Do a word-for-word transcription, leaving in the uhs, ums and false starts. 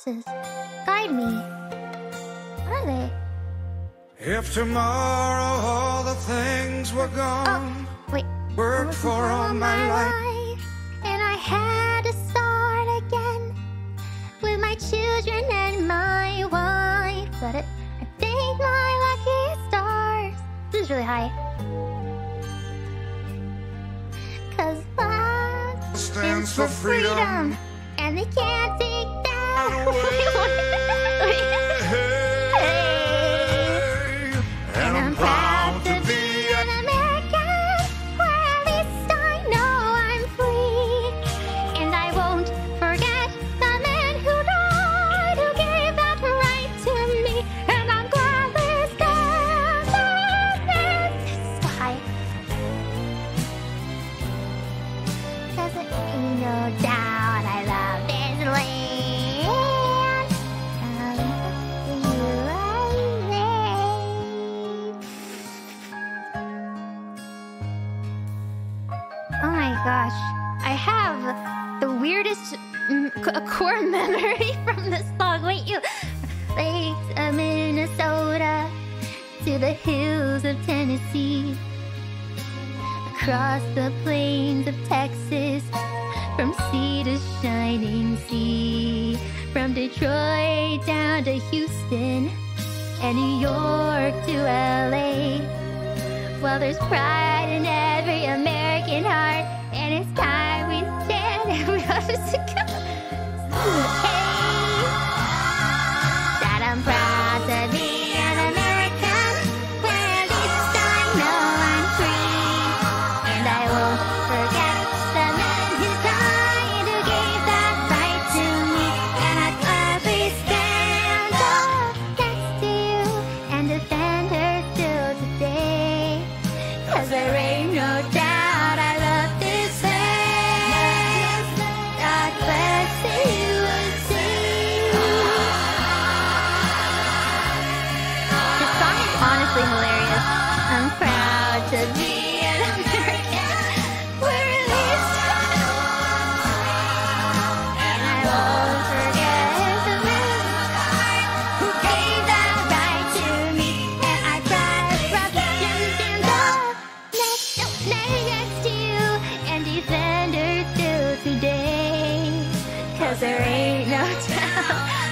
verses. Guide me. What are they? If tomorrow all the things were gone, oh, wait. worked for all my life, and I had to start again with my children and my wife. Is that it? I thank my lucky stars. This is really high. Cause love stands for freedom, and they can't take that away. And I'm proud to be an American, where at least I know I'm free. And I won't forget the man who died, who gave that right to me. And I'm glad this gathers this sky. Cause it ain't no doubt I love this land. Oh my gosh, I have the weirdest mm, c- core memory from this song. Wait, you... Lakes of Minnesota to the hills of Tennessee, across the plains of Texas, from sea to shining sea, from Detroit down to Houston and New York to L A. Well, there's pride in every American heart, and it's time we stand and we all just go. Hey, that I'm proud to be an American, where at least I know I'm free. And I won't forget the man who died, who gave that right to me. And I'd gladly stand up next to you and defend her till today. Cause there ain't no doubt I love this land. God bless the U S A. This song is honestly hilarious. I'm proud to be an American, where at least and I won't forget the man who gave that right to me. And I tried Republicans and up next, no, next to you and defend her till today. Cause there ain't no doubt